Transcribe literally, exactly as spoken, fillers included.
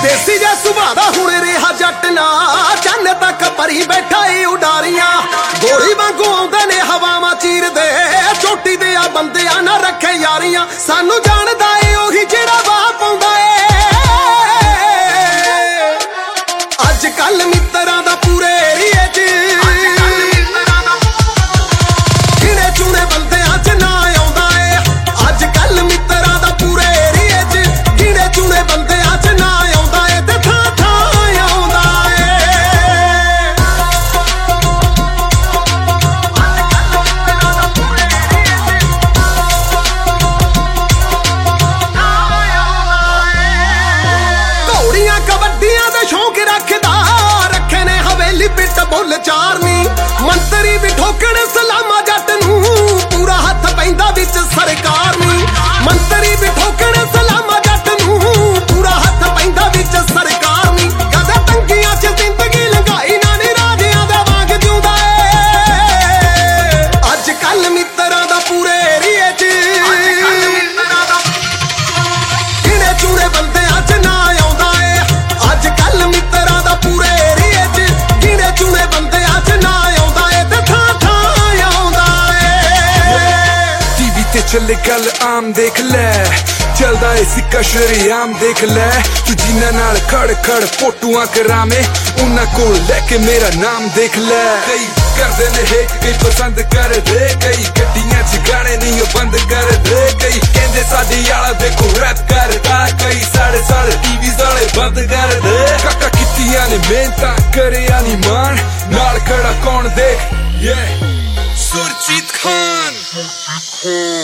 ਦੇਸੀ ਜੇ ਸੁਭਾਅ ਦਾ ਹੁਣ ਰਿਹਾ ਜੱਟ ਨਾ ਚੰਨ ਤੱਕ ਭਰੀ ਬੈਠਾ ਏ ਉਡਾਰੀਆਂ ਗੋਲੀ ਵਾਂਗੂ ਆਉਂਦੇ ਨੇ ਹਵਾਵਾਂ ਚੀਰਦੇ ਚੋਟੀ ਦੇ ਆ ਬੰਦਿਆਂ ਨਾ ਰੱਖੇ ਯਾਰੀਆਂ ਸਾਨੂੰ ਜਾਣਦਾ ਏ ਉਹੀ ਜਿਹੜਾ ਵਾਹ ਪਾਉਂਦਾ ਏ ਅੱਜ ਕੱਲ ਮਿੱਤਰਾਂ ਦਾ ਪੂਰੇ ਏਰੀਏ 'ਚ ਗਿਣੇ ਚੁਣੇ ਬੰਦਿਆਂ 'ਚ ਨਾ ਆਉਂਦਾ ਏ ਅੱਜ ਕੱਲ ਮਿੱਤਰਾਂ ਦਾ ਪੂਰੇ ਏਰੀਏ 'ਚ ਗਿਣੇ ਚੁਣੇ ਬੰਦਿਆਂ 'ਚ ਨਾ ਆਉਂਦਾ ਏ ਤੇ ਥਾਂ ਥਾਂ ਆਉਂਦਾ ਏ ਘੋੜੀਆਂ ਕਬੱਡੀਆਂ ਦੇ ਸ਼ੌਂਕ ਰੱਖਦਾ ਰੱਖੇ ਨੇ ਹਵੇਲੀ ਪਿੱਟ ਬੁੱਲ ਚਾਰਨੀ ਮੰਤਰੀ ਵੀ ਠੋਕਣ ਸਲਾਮਾ ਜੱਟ ਨੂੰ ਪੂਰਾ ਹੱਥ ਪੈਂਦਾ ਵਿੱਚ ਸਰਕਾਰ ਨੀ ਮੰਤਰੀ ਵੀ ਠੋਕਣ ਸਲਾਮਾ ਜੱਟ ਨੂੰ ਪੂਰਾ ਹੱਥ ਪੈਂਦਾ ਵਿੱਚ ਸਰਕਾਰ ਨੀ ਕਦੇ ਤੰਗੀਆਂ 'ਚ ਜ਼ਿੰਦਗੀ ਲੰਘਾਈ ਨਾ ਨੀ ਰਾਜਿਆਂ ਦਾ ਵਾਂਗ ਜਿਉਂਦਾ ਏ ਅੱਜ ਕੱਲ ਮਿੱਤਰਾਂ ਦਾ ਪੂਰੇ ਏਰੀਏ 'ਚ ਗਿਣੇ ਚੁਣੇ ਬੰਦਿਆਂ 'ਚ ਨਾ ਆਉਂਦਾ ਏ ਅੱਜ ਕੱਲ ਮਿੱਤਰਾਂ ਦਾ ਪੂਰੇ ਏਰੀਏ 'ਚ ਗਿਣੇ ਚੁਣੇ ਬੰਦਿਆਂ 'ਚ ਨਾ ਆਉਂਦਾ ਏ ਤੇ ਥਾਂ ਥਾਂ ਆਉਂਦਾ ਏ ਟੀਵੀ ਤੇ ਚੱਲੇ ਗੱਲ ਆਮ ਦੇਖ ਲੈ ਚੱਲਦਾ ਏ ਸਿੱਕਾ ਸ਼ਰੇਆਮ ਦੇਖ ਲੈ ਤੂੰ ਜਿਨ੍ਹਾਂ ਨਾਲ ਖੜ ਖੜ ਫੋਟੋਆਂ ਕਰਾਵੇਂ ਉਹਨਾਂ ਕੋਲ ਲੈ ਕੇ ਮੇਰਾ ਨਾਮ ਦੇਖ ਲੈ ਕਈ ਕਰਦੇ ਨੇ ਹੇਕ ਕਈ ਪਸੰਦ ਕਰਦੇ ਕਈ ਗੱਡੀਆਂ 'ਚ ਗਾਣੇ ਨਹੀਂ ਉਹ ਬੰਦ ਕਰਦੇ ਕਈ ਕਹਿੰਦੇ ਸਾਡੀ ਆਲਾ ਦੇਖੋ ਰੈਪ ਕਰਦਾ ਕਈ ਸਾੜੇ ਸਾੜੇ ਟੀਵੀ ਵਾਲੇ ਬੰਦ ਕਰਦੇ ਕਾਕਾ ਕੀਤੀਆਂ ਨੇ ਮਿਹਨਤਾਂ ਕਰਿਆ ਨੀ ਮਾਣ ਨਾਲ ਖੜਾ ਕੌਣ ਦੇਖ ਯੇ ਸੁਰਜੀਤ ਖਾਨ